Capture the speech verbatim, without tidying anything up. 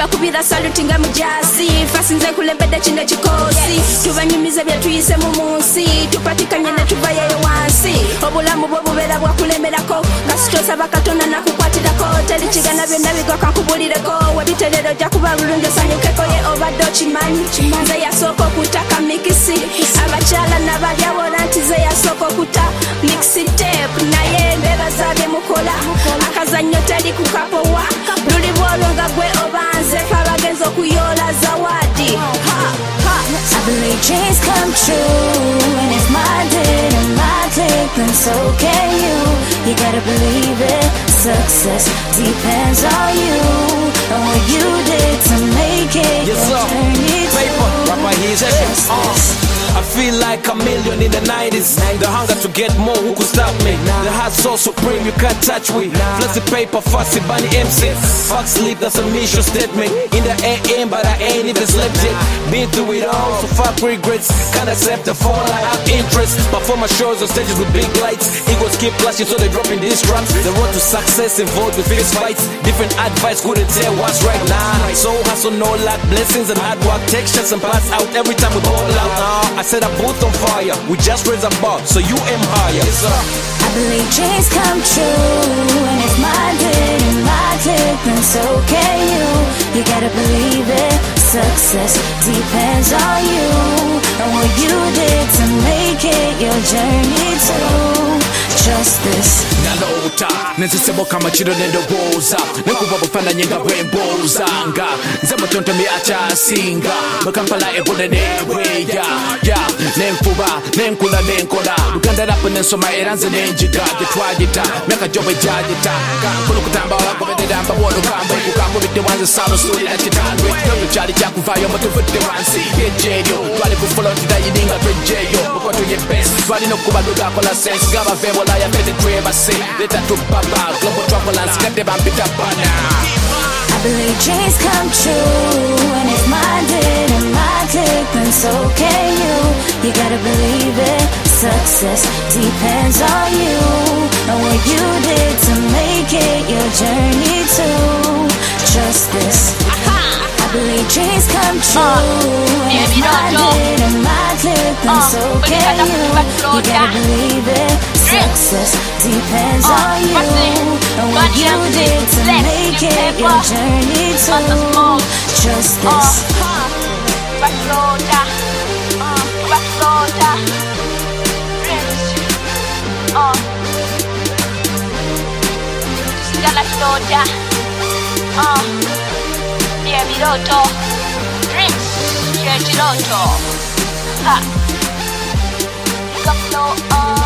bakubira saluting nga mujasi fasinze kulembedde kino kikosi tubanyumiza byatuyise mu munsi tupatikanye ne tuvayeyo wansi obulamu bwo bubeera bwakulemerako nga sitosaba katonda nakukwatirako teri kigana byonna bigwa kankubulireko webiterero ojja kuba bulungi osanyukeko ye obadde okimanyi nze yasooka okutaka mikisi abakyala nabalyawola nti ze yasooka okuta mixitep naye mbebaza bye mukola akazannyo teri kukapowa luli bwolwo nga gwe obanze fe abagenzi okuyoola zawadi I believe dreams come true, and if mine didn't mine take, then so can you. You gotta believe it. Success depends on you and what you did to make it. Yes, your sir. journey Paper, to right by his justice. uh. I feel like a million in the nineties. The hunger to get more, who could stop me? The heart so supreme, you can't touch me. Fluffy paper, fussy bunny M C. Fuck sleep, that's a mission statement. In the A M, but I ain't even slept yet. Been through it all, so fuck regrets. Can't accept the fall, I have interest. Perform my shows on stages with big lights. Egos keep flashing, so they dropping these drops. The road to success involved with fist fights. Different advice, couldn't tell what's right now. So hustle, no luck, blessings and hard work. Take shots and pass out every time we ball out. Now, I set a booth on fire. We just raise a bar, so you aim higher. Yes, sir. I believe dreams come true, and if mine didn't mine take, then so can you. You gotta believe it. Success depends on you and what you did to make it your journey to justice. Nalota neziseboka machiro nendoboza nekuba bufananye nga bwemboza nga nze mutonto mi akyasinga bakampala ebule neweya ya nenfuba nenkula nenkola luganda rapu nensoma era nze nenjiga gyetwagita myaka gyo bwe gyagita kankulu kutamba wagoberera mbawolukamba ekukambubidde wanze salo suulira kitandwe yoyo kyali kyakuvaayo mutuvudde wansi yejjeeryo twali kufulotira yiringa twejjeeyo mukoto ye best twalina okuba lugakola sense ngabavebolaaya fete twebase leta tupapa global travelers kadde bampita bana. I believe dreams come true, and if mine didn't mine take, then so can you. You gotta believe it. Success depends on you and what you did to make it your journey to justice. I believe dreams come true, and if mine didn't mine take, then so can you. You gotta believe it. Success depends on you and what you did to make it your journey to justice. Backloader, backloader, rich, uh, Scaladoda, uh, yeah, Miroto, rich, Churchiloto, ha, Backloader, uh.